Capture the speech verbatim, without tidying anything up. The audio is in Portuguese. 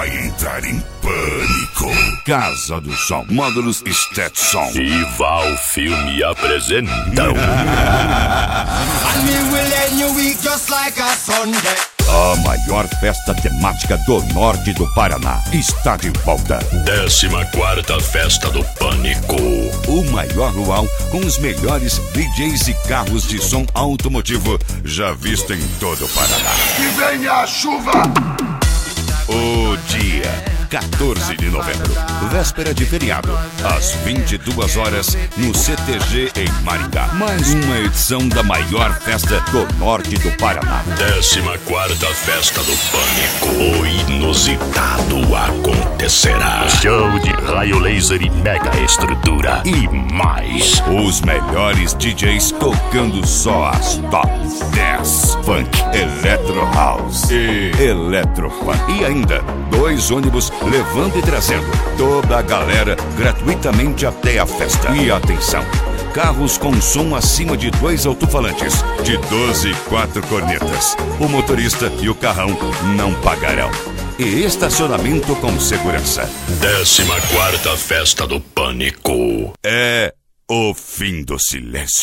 vai entrar em pânico. Casa do Som, módulos Stetson e Val Filme apresentam a maior festa temática do norte do Paraná. Está de volta. décima quarta Festa do Pânico. O maior luau com os melhores D Js e carros de som automotivo já visto em todo o Paraná. Que venha a chuva! O dia quatorze de novembro, véspera de feriado, às vinte e duas horas, no C T G em Maringá. Mais uma edição da maior festa do norte do Paraná. décima quarta Festa do Pânico. O inusitado acontecerá. Show de raio laser e mega estrutura. E mais. Os melhores D Js tocando só as top dez. Funk, Electro House e Electro Funk. E ainda, dois ônibus levando e trazendo toda a galera gratuitamente até a festa. E atenção, carros com som acima de dois alto-falantes, de doze e quatro cornetas. O motorista e o carrão não pagarão. E estacionamento com segurança. décima quarta Festa do Pânico. É o fim do silêncio.